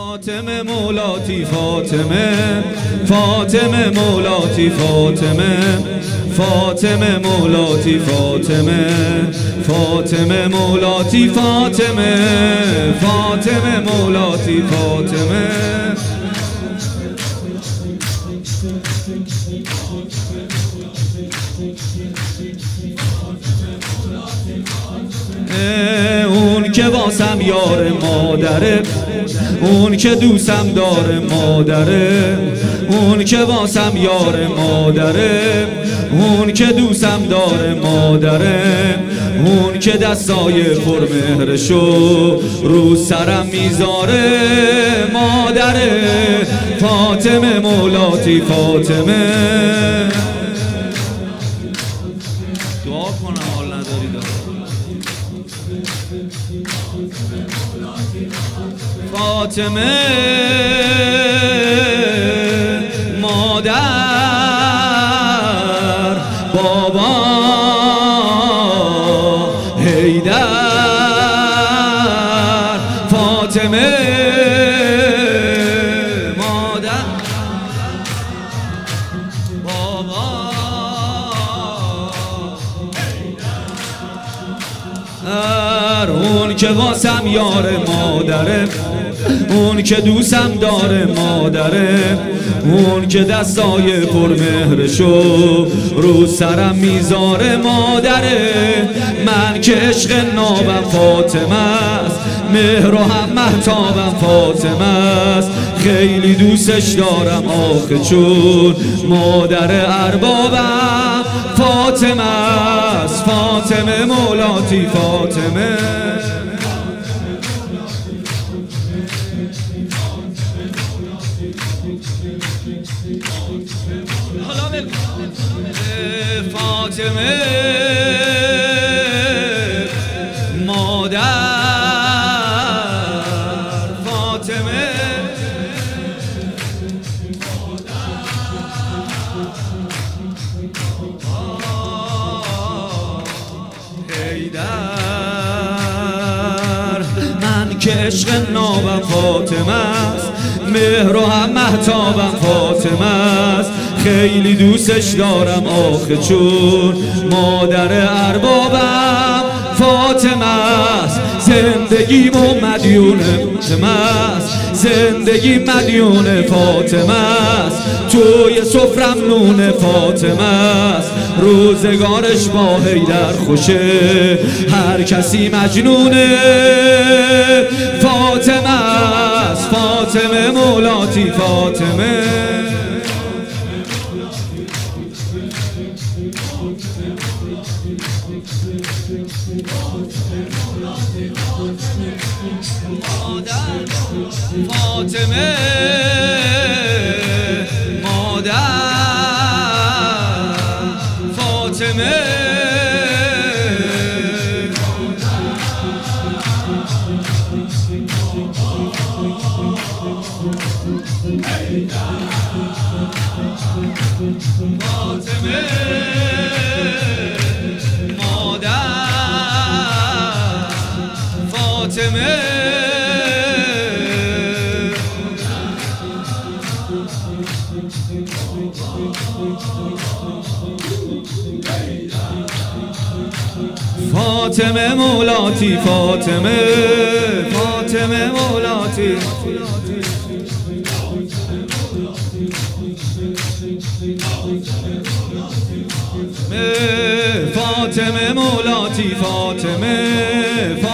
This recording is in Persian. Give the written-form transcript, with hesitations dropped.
فاطمه مولاتی فاطمه، فاطمه مولاتی فاطمه، فاطمه مولاتی فاطمه، فاطمه مولاتی فاطمه، فاطمه مولاتی فاطمه. اون که واسم یار مادره، اون که دوستم داره مادره، اون که واسم یار مادره، اون که دوستم داره مادره، اون که دستای پرمهرشو رو سرم میذاره مادره. فاطمه مولاتی فاطمه. دعا کنم حال نداری فاطمه مادر بابا حیدر، فاطمه مادر بابا حیدر، اون که واسم یار مادره، اون که دوستم داره مادره، اون که دستای پرمهرشو رو سرم میذاره مادره. من که عشق نابم فاطمه است، مهر و هم مهتابم فاطمه است، خیلی دوستش دارم آخه چون مادر اربابم فاطمه است. فاطمه مولاتی فاطمه. فاطمه مادر، فاطمه حیدر، من که عشق نابم فاطمه است، مهر و هم مهتابم فاطمه است، خیلی دوستش دارم آخه چون مادر اربابم فاطمه است. زندگی مدیون فاطمه است، زندگی مدیون فاطمه است، توی سفرم نون فاطمه است، روزگارش با حیدر خوشه، هر کسی مجنونه فاطمه است. فاطمه مولاتی فاطمه. فاطمه مادر، فاطمه فاطمه مادر، فاطمه فاطمه مولاتی فاطمه، فاطمه مولاتی فاطمه مولاتی فاطمه.